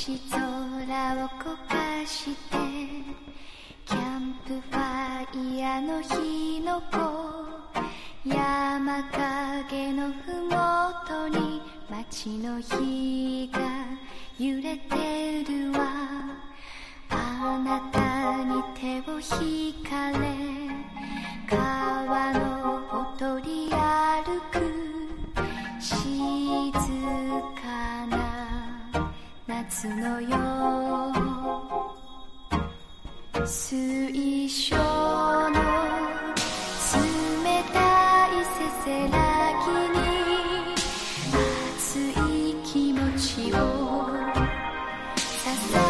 星空を焦がしてキャンプファイヤーの火の粉山影のふもとに街の火が揺れてるわあなたに手を引かれ川のほとり歩く静かな夏の夜水晶の冷たいせせらぎに熱い気持ちをささ